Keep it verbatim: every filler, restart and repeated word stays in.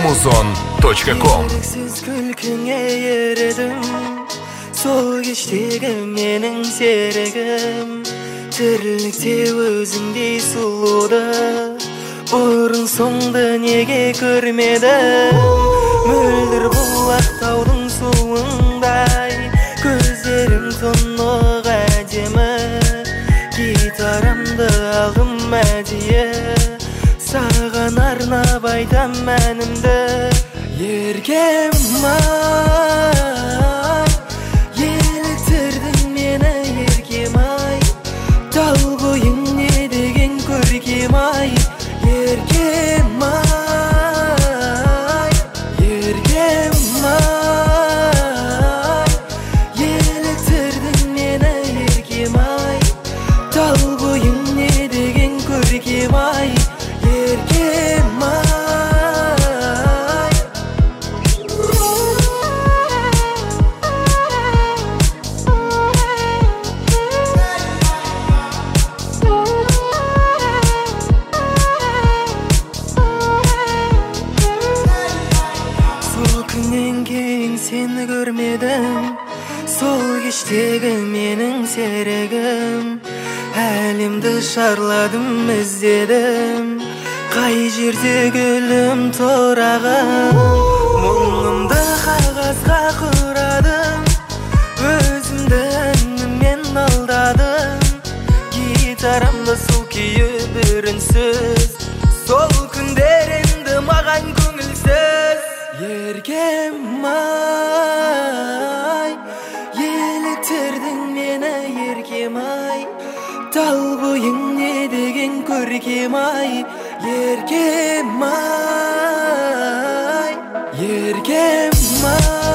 музон точка ком. Еріксіз күлкіңе ерідім, сол кештегі менің серігім. Тірлікте өзіңдей сұлуды, бұрын соңды неге көрмедім. Мөлдір бұлақтаудың суындай, көздерің тұнық әдемі. Гитарамды алдым әдейі, саған арнап айтам әнімді. Еркем-ай, еліктірдің мені, еркем-ай. Тал бойың не деген көркем-ай. Еркем-ай, еркем-ай, еліктірдің мені, еркем-ай. Тал бойың не деген көркем-ай. Еркем-ай. Сол күннен кейін сені көрмедім, сол кештегі менің серігім. Әлемді шарладым, іздедім, қай жерде гүлім торағым. Мұңымды қағазға құрадым, өзімді әнімен алдадым. Гитарамды сол күйі бір үнсіз, сол күндер енді маған көңілсіз. Еркем-ай, еліктірдің мені, еркем-ай. Тал бойың не деген көркем-ай. Еркем-ай, еркем-ай.